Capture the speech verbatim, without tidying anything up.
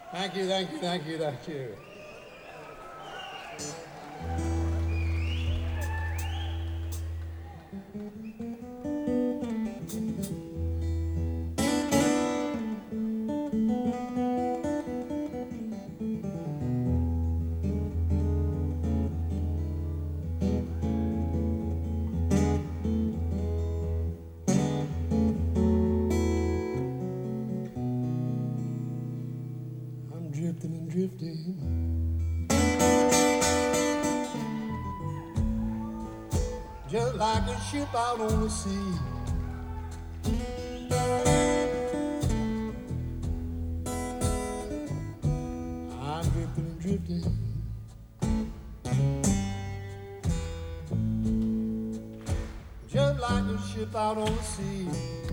Thank you, thank you, thank you, thank you. I'm drifting and drifting, just like a ship out on the sea. I'm drifting and drifting, just like a ship out on the sea.